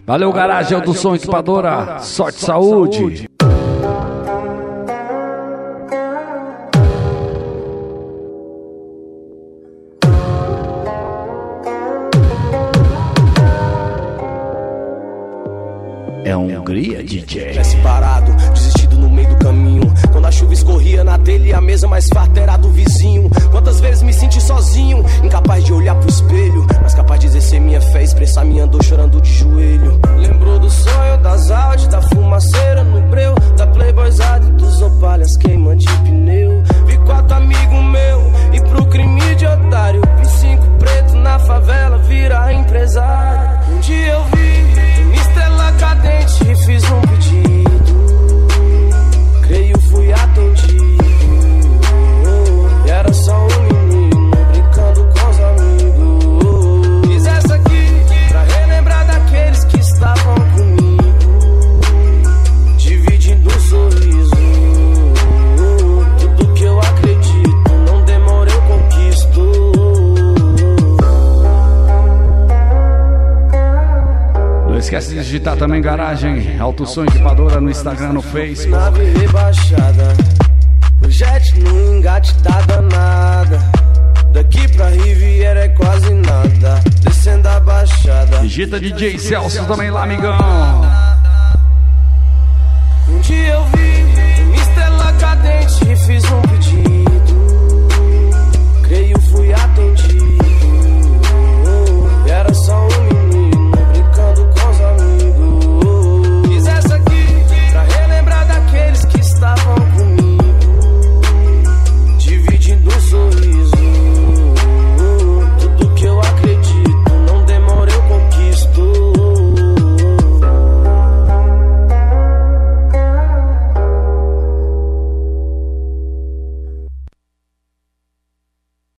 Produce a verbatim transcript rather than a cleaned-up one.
Valeu, garagem do som equipadora. Sorte e saúde. É Hungria, D J. Tivesse parado, desistido no meio do caminho. Quando a chuva escorria na telha e a mesa mais farta era do vizinho. Quantas vezes me senti sozinho, incapaz de olhar pro espelho, mas capaz de exercer minha fé, expressar minha dor chorando de joelho. Lembrou do sonho, das Audi, da fumaceira no breu, da playboyzada e dos opalhas queimando de pneu. Vi quatro amigos meu e pro crime de otário, vi cinco preto na favela virar empresário. Um dia eu vi uma estrela cadente e fiz um pedido, creio fui atendido. E era só um menino brincando com os amigos. Fiz essa aqui pra relembrar daqueles que estavam comigo, dividindo um sorriso. Tudo que eu acredito, não demora eu conquisto. Não esquece de digitar também garagem, Alto Som Equipadora no Instagram, no Facebook. Nave rebaixada, o jet no engate tá danada. Daqui pra Riviera é quase nada, descendo a baixada. Digita D J Celso também lá, amigão. Um dia eu vi uma estrela cadente e fiz um